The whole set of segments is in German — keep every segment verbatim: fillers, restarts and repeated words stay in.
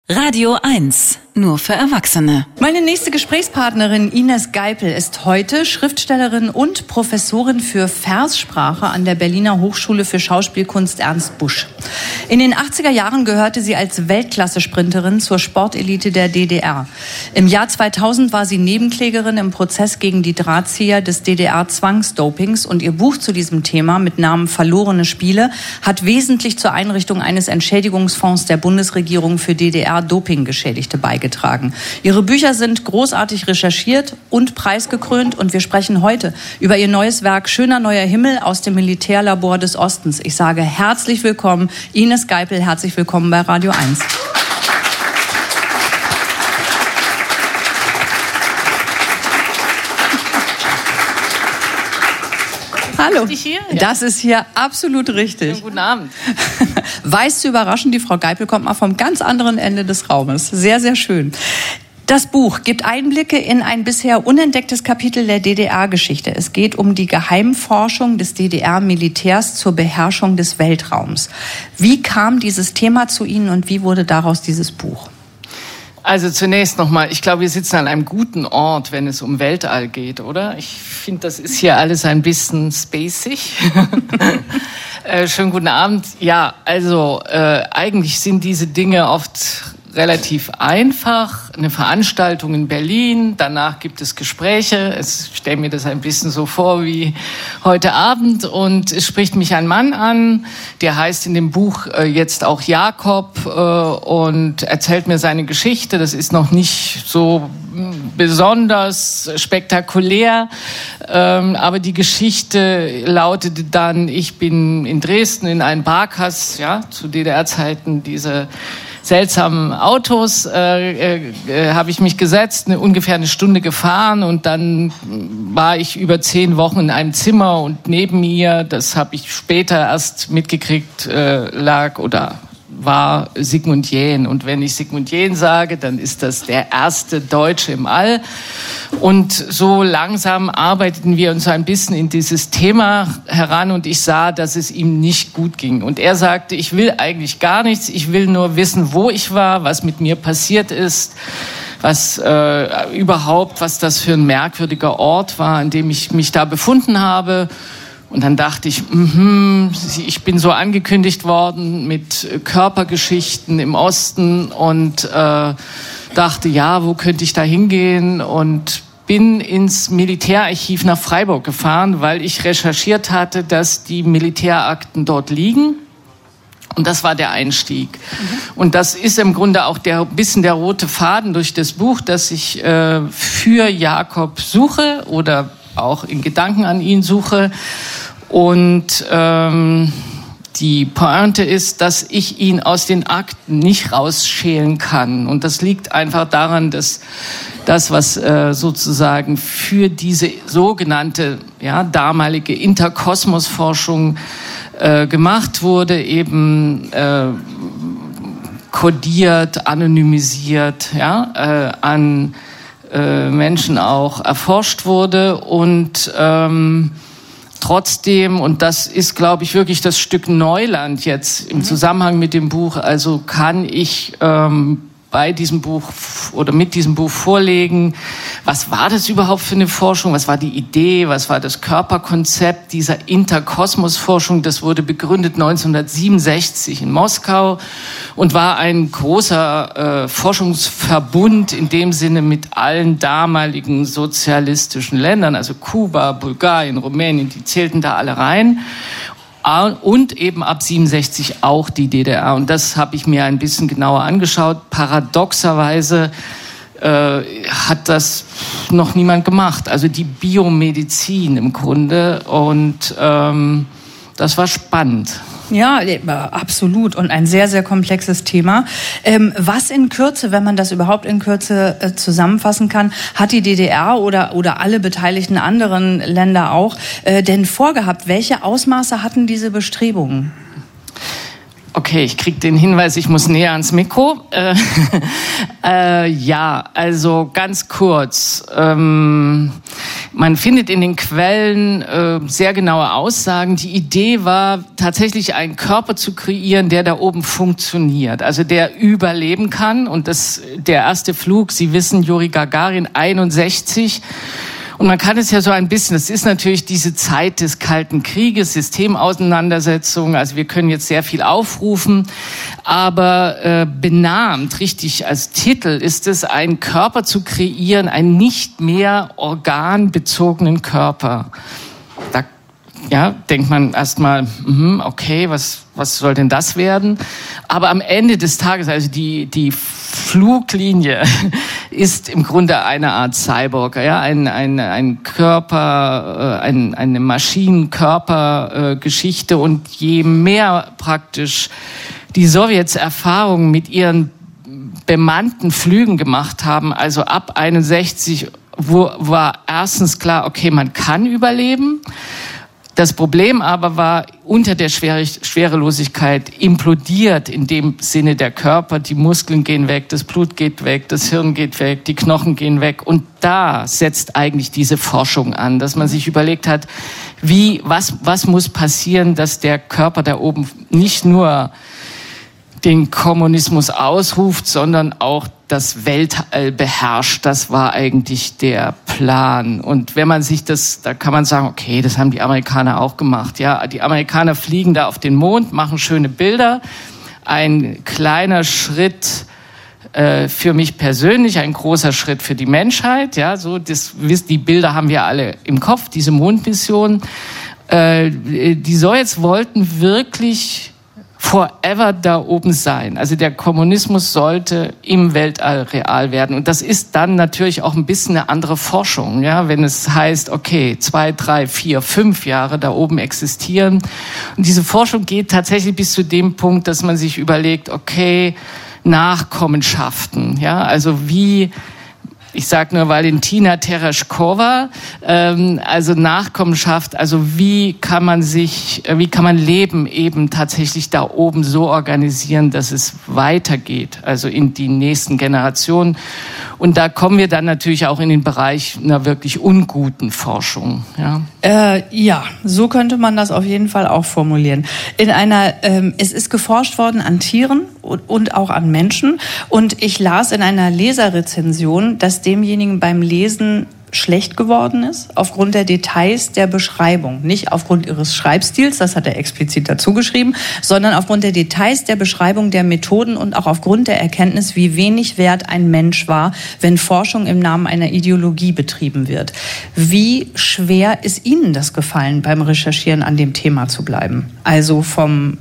Radio eins, nur für Erwachsene. Meine nächste Gesprächspartnerin Ines Geipel ist heute Schriftstellerin und Professorin für Verssprache an der Berliner Hochschule für Schauspielkunst Ernst Busch. In den achtziger Jahren gehörte sie als Weltklasse-Sprinterin zur Sportelite der D D R. Im Jahr zweitausend war sie Nebenklägerin im Prozess gegen die Drahtzieher des D D R-Zwangsdopings und ihr Buch zu diesem Thema mit Namen Verlorene Spiele hat wesentlich zur Einrichtung eines Entschädigungsfonds der Bundesregierung für D D R-Dopinggeschädigte beigetragen. Ihre Bücher sind großartig recherchiert und preisgekrönt und wir sprechen heute über ihr neues Werk Schöner neuer Himmel aus dem Militärlabor des Ostens. Ich sage herzlich willkommen, Ines Geipel, herzlich willkommen bei Radio eins. Hallo, hier? Das ist hier absolut richtig. Schönen guten Abend. Weiß zu überraschen, die Frau Geipel kommt mal vom ganz anderen Ende des Raumes. Sehr, sehr schön. Das Buch gibt Einblicke in ein bisher unentdecktes Kapitel der D D R-Geschichte. Es geht um die Geheimforschung des D D R-Militärs zur Beherrschung des Weltraums. Wie kam dieses Thema zu Ihnen und wie wurde daraus dieses Buch? Also zunächst nochmal, ich glaube, wir sitzen an einem guten Ort, wenn es um Weltall geht, oder? Ich finde, das ist hier alles ein bisschen spacig. äh, schönen guten Abend. Ja, also äh, eigentlich sind diese Dinge oft relativ einfach. Eine Veranstaltung in Berlin, danach gibt es Gespräche. Ich stelle mir das ein bisschen so vor wie heute Abend und es spricht mich ein Mann an, der heißt in dem Buch äh, jetzt auch Jakob äh, und erzählt mir seine Geschichte. Das ist noch nicht so besonders spektakulär, ähm, aber die Geschichte lautete dann, ich bin in Dresden in einem Barkas, ja, zu D D R-Zeiten diese seltsamen Autos, äh, äh, habe ich mich gesetzt, eine, ungefähr eine Stunde gefahren und dann war ich über zehn Wochen in einem Zimmer und neben mir, das habe ich später erst mitgekriegt, äh, lag oder war Sigmund Jähn. Und wenn ich Sigmund Jähn sage, dann ist das der erste Deutsche im All. Und so langsam arbeiteten wir uns ein bisschen in dieses Thema heran und ich sah, dass es ihm nicht gut ging. Und er sagte, ich will eigentlich gar nichts, ich will nur wissen, wo ich war, was mit mir passiert ist, was äh, überhaupt, was das für ein merkwürdiger Ort war, an dem ich mich da befunden habe. Und dann dachte ich, mh, ich bin so angekündigt worden mit Körpergeschichten im Osten und äh, dachte, ja, wo könnte ich da hingehen? Und bin ins Militärarchiv nach Freiburg gefahren, weil ich recherchiert hatte, dass die Militärakten dort liegen. Und das war der Einstieg. Mhm. Und das ist im Grunde auch der bisschen der rote Faden durch das Buch, das ich äh, für Jakob suche oder auch in Gedanken an ihn suche. Und ähm, die Pointe ist, dass ich ihn aus den Akten nicht rausschälen kann. Und das liegt einfach daran, dass das, was äh, sozusagen für diese sogenannte ja, damalige Interkosmosforschung äh, gemacht wurde, eben äh, kodiert, anonymisiert, ja, äh, an äh, Menschen auch erforscht wurde und ähm, trotzdem, und das ist, glaube ich, wirklich das Stück Neuland jetzt im Zusammenhang mit dem Buch, also kann ich ähm, bei diesem Buch oder mit diesem Buch vorlegen, was war das überhaupt für eine Forschung, was war die Idee, was war das Körperkonzept dieser Interkosmosforschung, das wurde begründet neunzehnhundertsiebenundsechzig in Moskau und war ein großer äh, Forschungsverbund in dem Sinne mit allen damaligen sozialistischen Ländern, also Kuba, Bulgarien, Rumänien, die zählten da alle rein. Und eben ab siebenundsechzig auch die D D R. Und das habe ich mir ein bisschen genauer angeschaut. Paradoxerweise äh, hat das noch niemand gemacht. Also die Biomedizin im Grunde. Und ähm, das war spannend. Ja, absolut. Und ein sehr, sehr komplexes Thema. Ähm, was in Kürze, wenn man das überhaupt in Kürze äh, zusammenfassen kann, hat die D D R oder, oder alle beteiligten anderen Länder auch äh, denn vorgehabt? Welche Ausmaße hatten diese Bestrebungen? Okay, ich kriege den Hinweis, ich muss näher ans Mikro. Äh, äh, ja, also ganz kurz. Ähm, man findet in den Quellen äh, sehr genaue Aussagen. Die Idee war tatsächlich, einen Körper zu kreieren, der da oben funktioniert, also der überleben kann. Und das, der erste Flug, Sie wissen, Juri Gagarin, einundsechzig. Und man kann es ja so ein bisschen, das ist natürlich diese Zeit des Kalten Krieges, Systemauseinandersetzungen, also wir können jetzt sehr viel aufrufen, aber äh, benannt, richtig als Titel, ist es, einen Körper zu kreieren, einen nicht mehr organbezogenen Körper. Da ja, denkt man erstmal, okay, was, was soll denn das werden? Aber am Ende des Tages, also die, die Fluglinie ist im Grunde eine Art Cyborg, ja, ein, ein, ein Körper, ein, eine Maschinenkörpergeschichte. Und je mehr praktisch die Sowjets Erfahrungen mit ihren bemannten Flügen gemacht haben, also ab einundsechzig, wo war erstens klar, okay, man kann überleben. Das Problem aber war, unter der Schwerelosigkeit implodiert in dem Sinne der Körper, die Muskeln gehen weg, das Blut geht weg, das Hirn geht weg, die Knochen gehen weg. Und da setzt eigentlich diese Forschung an, dass man sich überlegt hat, wie, was, was muss passieren, dass der Körper da oben nicht nur den Kommunismus ausruft, sondern auch das Weltall beherrscht. Das war eigentlich der Plan. Und wenn man sich das, da kann man sagen, okay, das haben die Amerikaner auch gemacht. Ja, die Amerikaner fliegen da auf den Mond, machen schöne Bilder. Ein kleiner Schritt äh, für mich persönlich, ein großer Schritt für die Menschheit. Ja, so das, die Bilder haben wir alle im Kopf, diese Mondmission. Äh, die Sowjets wollten wirklich forever da oben sein. Also der Kommunismus sollte im Weltall real werden. Und das ist dann natürlich auch ein bisschen eine andere Forschung, ja, wenn es heißt, okay, zwei, drei, vier, fünf Jahre da oben existieren. Und diese Forschung geht tatsächlich bis zu dem Punkt, dass man sich überlegt, okay, Nachkommenschaften, ja, also wie, ich sage nur Valentina Tereshkova, ähm, also Nachkommenschaft, also wie kann man sich, wie kann man Leben eben tatsächlich da oben so organisieren, dass es weitergeht, also in die nächsten Generationen. Und da kommen wir dann natürlich auch in den Bereich einer wirklich unguten Forschung. Ja, äh, ja, so könnte man das auf jeden Fall auch formulieren. In einer, ähm, es ist geforscht worden an Tieren und, und auch an Menschen. Und ich las in einer Leserrezension, dass demjenigen beim Lesen schlecht geworden ist, aufgrund der Details der Beschreibung. Nicht aufgrund ihres Schreibstils, das hat er explizit dazu geschrieben, sondern aufgrund der Details der Beschreibung der Methoden und auch aufgrund der Erkenntnis, wie wenig wert ein Mensch war, wenn Forschung im Namen einer Ideologie betrieben wird. Wie schwer ist Ihnen das gefallen, beim Recherchieren an dem Thema zu bleiben? Also vom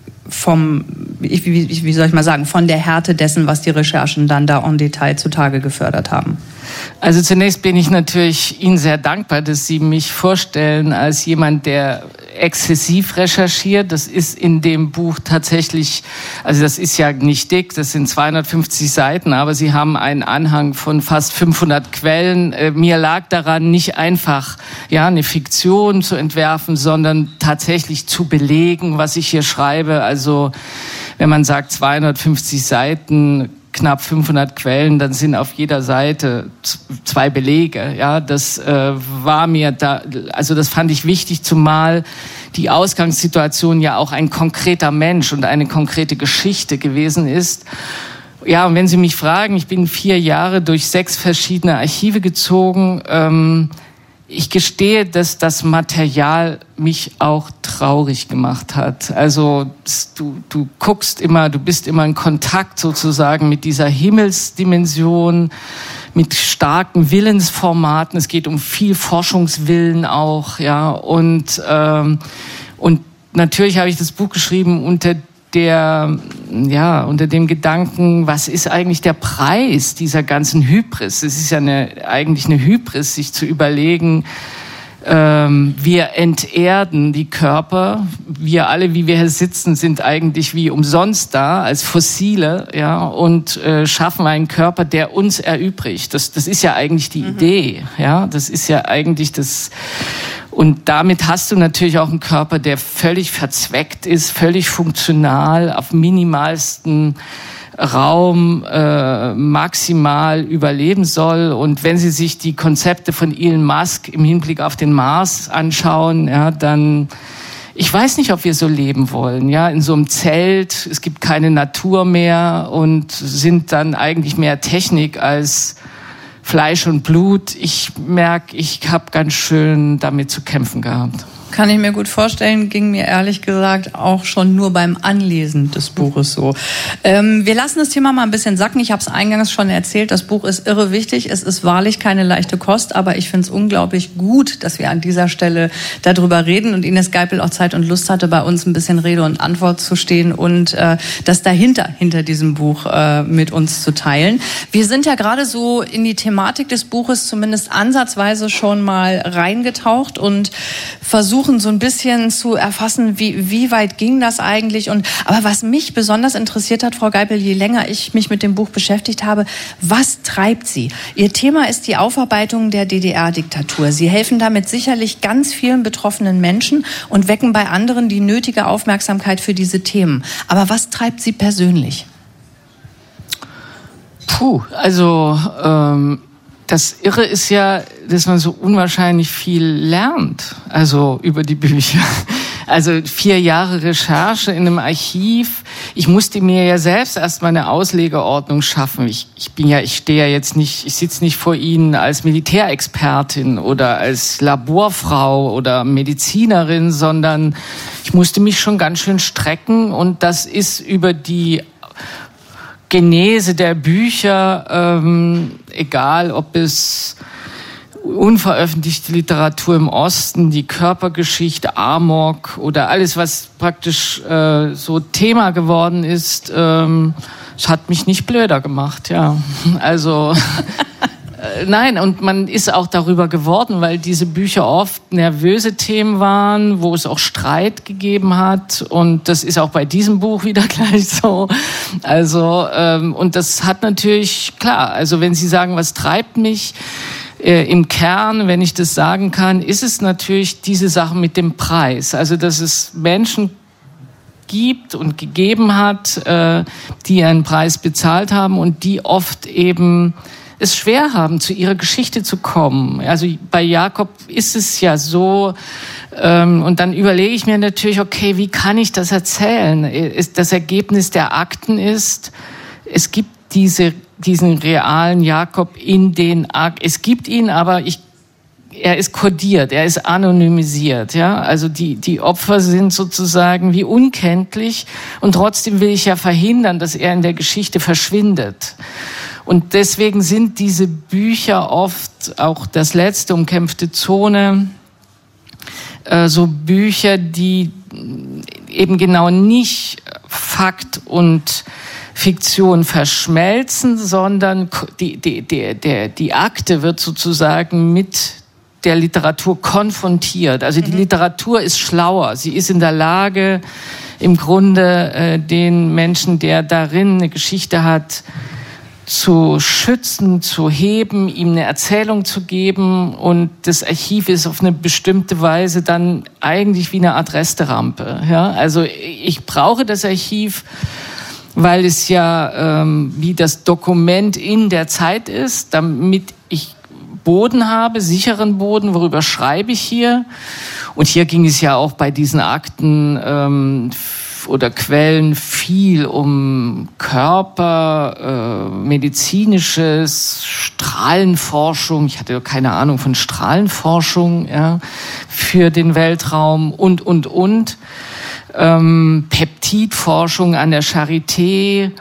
vom, ich, wie, wie soll ich mal sagen, von der Härte dessen, was die Recherchen dann da en Detail zutage gefördert haben? Also zunächst bin ich natürlich Ihnen sehr dankbar, dass Sie mich vorstellen als jemand, der exzessiv recherchiert. Das ist in dem Buch tatsächlich, also das ist ja nicht dick, das sind zweihundertfünfzig Seiten, aber Sie haben einen Anhang von fast fünfhundert Quellen. Mir lag daran, nicht einfach ja eine Fiktion zu entwerfen, sondern tatsächlich zu belegen, was ich hier schreibe. Also wenn man sagt zweihundertfünfzig Seiten, knapp fünfhundert Quellen, dann sind auf jeder Seite zwei Belege. Ja, das äh, war mir da, also das fand ich wichtig, zumal die Ausgangssituation ja auch ein konkreter Mensch und eine konkrete Geschichte gewesen ist. Ja, und wenn Sie mich fragen, ich bin vier Jahre durch sechs verschiedene Archive gezogen. Ähm, Ich gestehe, dass das Material mich auch traurig gemacht hat. Also du, du guckst immer, du bist immer in Kontakt sozusagen mit dieser Himmelsdimension, mit starken Willensformaten. Es geht um viel Forschungswillen auch, ja. Und ähm, und natürlich habe ich das Buch geschrieben unter der, ja, unter dem Gedanken, was ist eigentlich der Preis dieser ganzen Hybris? Es ist ja eine, eigentlich eine Hybris, sich zu überlegen, ähm, wir enterden die Körper. Wir alle, wie wir hier sitzen, sind eigentlich wie umsonst da, als Fossile, ja, und äh, schaffen einen Körper, der uns erübrigt. Das, das ist ja eigentlich die mhm. Idee, ja. Das ist ja eigentlich das. Und damit hast du natürlich auch einen Körper, der völlig verzweckt ist, völlig funktional, auf minimalsten Raum äh, maximal überleben soll. Und wenn Sie sich die Konzepte von Elon Musk im Hinblick auf den Mars anschauen, ja, dann, ich weiß nicht, ob wir so leben wollen, ja, in so einem Zelt, es gibt keine Natur mehr und sind dann eigentlich mehr Technik als Fleisch und Blut. Ich merke, ich habe ganz schön damit zu kämpfen gehabt. Kann ich mir gut vorstellen, ging mir ehrlich gesagt auch schon nur beim Anlesen des Buches so. Ähm, wir lassen das Thema mal ein bisschen sacken. Ich habe es eingangs schon erzählt, das Buch ist irre wichtig. Es ist wahrlich keine leichte Kost, aber ich finde es unglaublich gut, dass wir an dieser Stelle darüber reden und Ines Geipel auch Zeit und Lust hatte, bei uns ein bisschen Rede und Antwort zu stehen und äh, das dahinter, hinter diesem Buch äh, mit uns zu teilen. Wir sind ja gerade so in die Thematik des Buches zumindest ansatzweise schon mal reingetaucht und versuchen, so ein bisschen zu erfassen, wie, wie weit ging das eigentlich? Und, aber was mich besonders interessiert hat, Frau Geipel, je länger ich mich mit dem Buch beschäftigt habe, was treibt Sie? Ihr Thema ist die Aufarbeitung der D D R-Diktatur. Sie helfen damit sicherlich ganz vielen betroffenen Menschen und wecken bei anderen die nötige Aufmerksamkeit für diese Themen. Aber was treibt Sie persönlich? Puh, also ähm das Irre ist ja, dass man so unwahrscheinlich viel lernt, also über die Bücher. Also vier Jahre Recherche in einem Archiv. Ich musste mir ja selbst erstmal eine Auslegeordnung schaffen. Ich, ich bin ja, ich stehe ja jetzt nicht, ich sitze nicht vor Ihnen als Militärexpertin oder als Laborfrau oder Medizinerin, sondern ich musste mich schon ganz schön strecken und das ist über die Genese der Bücher, ähm, egal ob es unveröffentlichte Literatur im Osten, die Körpergeschichte, Amok oder alles, was praktisch äh, so Thema geworden ist, ähm, es hat mich nicht blöder gemacht, ja. Also äh, nein, und man ist auch darüber geworden, weil diese Bücher oft nervöse Themen waren, wo es auch Streit gegeben hat und das ist auch bei diesem Buch wieder gleich so. Also ähm, und das hat natürlich, klar, also wenn Sie sagen, was treibt mich, äh, im Kern, wenn ich das sagen kann, ist es natürlich diese Sache mit dem Preis. Also dass es Menschen gibt und gegeben hat, äh, die einen Preis bezahlt haben und die oft eben es schwer haben, zu ihrer Geschichte zu kommen. Also bei Jakob ist es ja so, ähm, und dann überlege ich mir natürlich, okay, wie kann ich das erzählen? Das Ergebnis der Akten ist, es gibt diese, diesen realen Jakob in den Akten. Es gibt ihn, aber ich, er ist kodiert, er ist anonymisiert. Ja? Also die, die Opfer sind sozusagen wie unkenntlich und trotzdem will ich ja verhindern, dass er in der Geschichte verschwindet. Und deswegen sind diese Bücher oft, auch das letzte, Umkämpfte Zone, äh, so Bücher, die eben genau nicht Fakt und Fiktion verschmelzen, sondern die, die, die, die, die Akte wird sozusagen mit der Literatur konfrontiert. Also die mhm. Literatur ist schlauer. Sie ist in der Lage, im Grunde äh, den Menschen, der darin eine Geschichte hat, zu schützen, zu heben, ihm eine Erzählung zu geben und das Archiv ist auf eine bestimmte Weise dann eigentlich wie eine Art Resterampe. Ja? Also ich brauche das Archiv, weil es ja ähm, wie das Dokument in der Zeit ist, damit ich Boden habe, sicheren Boden, worüber schreibe ich hier. Und hier ging es ja auch bei diesen Akten ähm, oder Quellen viel um Körper, äh, medizinisches, Strahlenforschung. Ich hatte keine Ahnung von Strahlenforschung, ja, für den Weltraum und, und, und. Ähm, Peptidforschung an der Charité.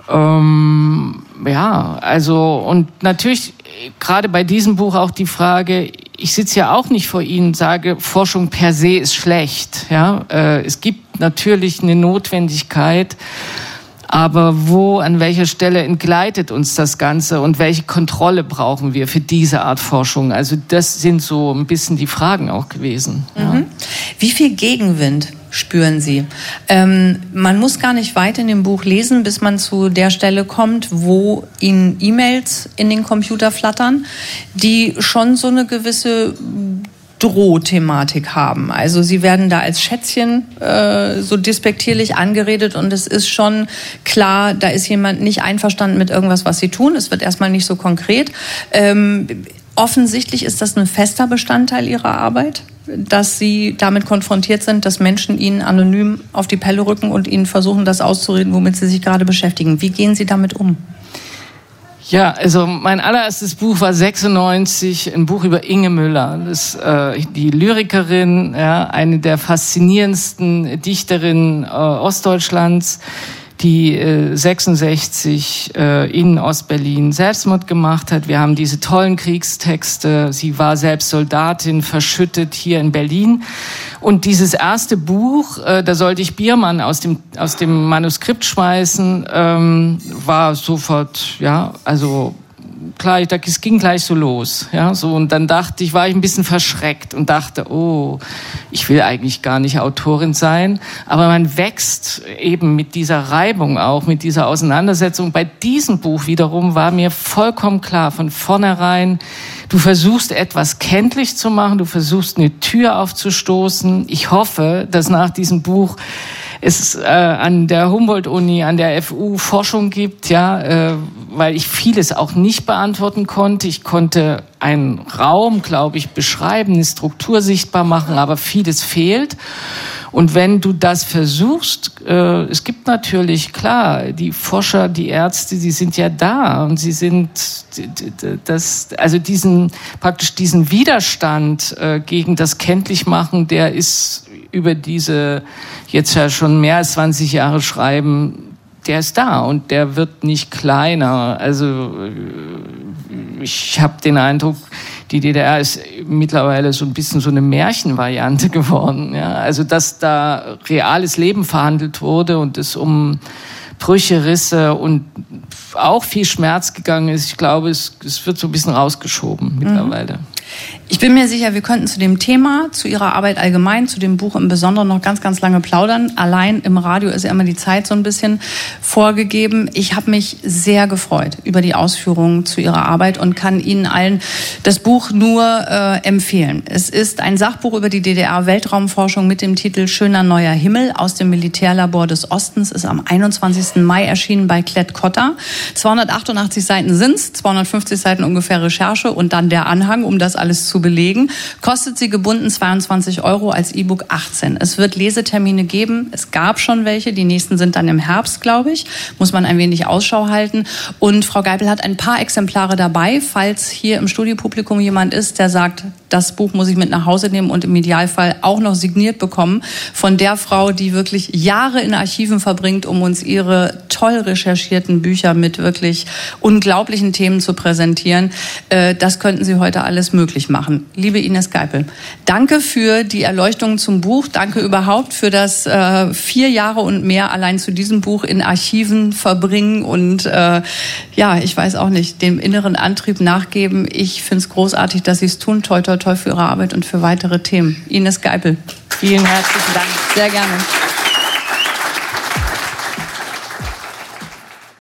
Ähm, ja, also, und natürlich gerade bei diesem Buch auch die Frage, ich sitze ja auch nicht vor Ihnen und sage, Forschung per se ist schlecht. Ja, äh, es gibt natürlich eine Notwendigkeit, aber wo, an welcher Stelle entgleitet uns das Ganze und welche Kontrolle brauchen wir für diese Art Forschung? Also das sind so ein bisschen die Fragen auch gewesen. Mhm. Ja. Wie viel Gegenwind spüren Sie? Ähm, man muss gar nicht weit in dem Buch lesen, bis man zu der Stelle kommt, wo Ihnen E-Mails in den Computer flattern, die schon so eine gewisse Drohthematik haben. Also sie werden da als Schätzchen äh, so despektierlich angeredet und es ist schon klar, da ist jemand nicht einverstanden mit irgendwas, was sie tun. Es wird erstmal nicht so konkret. Ähm, offensichtlich ist das ein fester Bestandteil Ihrer Arbeit, dass Sie damit konfrontiert sind, dass Menschen Ihnen anonym auf die Pelle rücken und Ihnen versuchen, das auszureden, womit Sie sich gerade beschäftigen. Wie gehen Sie damit um? Ja, also mein allererstes Buch war sechsundneunzig, ein Buch über Inge Müller. Das äh, die Lyrikerin, ja, eine der faszinierendsten Dichterinnen äh, Ostdeutschlands, die äh, sechsundsechzig äh, in Ostberlin Selbstmord gemacht hat. Wir haben diese tollen Kriegstexte. Sie war selbst Soldatin, verschüttet hier in Berlin. Und dieses erste Buch, äh, da sollte ich Biermann aus dem aus dem Manuskript schmeißen, ähm, war sofort, ja, also klar, es ging gleich so los, ja, so, und dann dachte ich, war ich ein bisschen verschreckt und dachte, oh, ich will eigentlich gar nicht Autorin sein, aber man wächst eben mit dieser Reibung auch, mit dieser Auseinandersetzung. Bei diesem Buch wiederum war mir vollkommen klar von vornherein, du versuchst etwas kenntlich zu machen, du versuchst eine Tür aufzustoßen. Ich hoffe, dass nach diesem Buch es äh, an der Humboldt-Uni, an der F U Forschung gibt, ja, äh, weil ich vieles auch nicht beantworten konnte. Ich konnte einen Raum, glaube ich, beschreiben, eine Struktur sichtbar machen, aber vieles fehlt. Und wenn du das versuchst, äh, es gibt natürlich, klar, die Forscher, die Ärzte, die sind ja da und sie sind, das, also diesen, praktisch diesen Widerstand äh, gegen das Kenntlichmachen, der ist über diese jetzt ja schon mehr als zwanzig Jahre Schreiben, der ist da und der wird nicht kleiner. Also ich habe den Eindruck, die D D R ist mittlerweile so ein bisschen so eine Märchenvariante geworden. Ja? Also dass da reales Leben verhandelt wurde und es um Brüche, Risse und auch viel Schmerz gegangen ist. Ich glaube, es, es wird so ein bisschen rausgeschoben mittlerweile. Mhm. Ich bin mir sicher, wir könnten zu dem Thema, zu Ihrer Arbeit allgemein, zu dem Buch im Besonderen noch ganz, ganz lange plaudern. Allein im Radio ist ja immer die Zeit so ein bisschen vorgegeben. Ich habe mich sehr gefreut über die Ausführungen zu Ihrer Arbeit und kann Ihnen allen das Buch nur äh, empfehlen. Es ist ein Sachbuch über die D D R-Weltraumforschung mit dem Titel Schöner neuer Himmel aus dem Militärlabor des Ostens. Ist am einundzwanzigsten Mai erschienen bei Klett-Cotta. zweihundertachtundachtzig Seiten sind's, zweihundertfünfzig Seiten ungefähr Recherche und dann der Anhang, um das alles zu belegen. Kostet sie gebunden zweiundzwanzig Euro, als E-Book achtzehn. Es wird Lesetermine geben. Es gab schon welche. Die nächsten sind dann im Herbst, glaube ich. Muss man ein wenig Ausschau halten. Und Frau Geipel hat ein paar Exemplare dabei, falls hier im Studiopublikum jemand ist, der sagt, das Buch muss ich mit nach Hause nehmen und im Idealfall auch noch signiert bekommen von der Frau, die wirklich Jahre in Archiven verbringt, um uns ihre toll recherchierten Bücher mit wirklich unglaublichen Themen zu präsentieren. Das könnten Sie heute alles möglich machen. Liebe Ines Geipel, danke für die Erleuchtung zum Buch. Danke überhaupt für das äh, vier Jahre und mehr allein zu diesem Buch in Archiven verbringen und äh, ja, ich weiß auch nicht, dem inneren Antrieb nachgeben. Ich finde es großartig, dass Sie es tun. Toi, toi, toi für Ihre Arbeit und für weitere Themen. Ines Geipel. Vielen herzlichen Dank. Sehr gerne.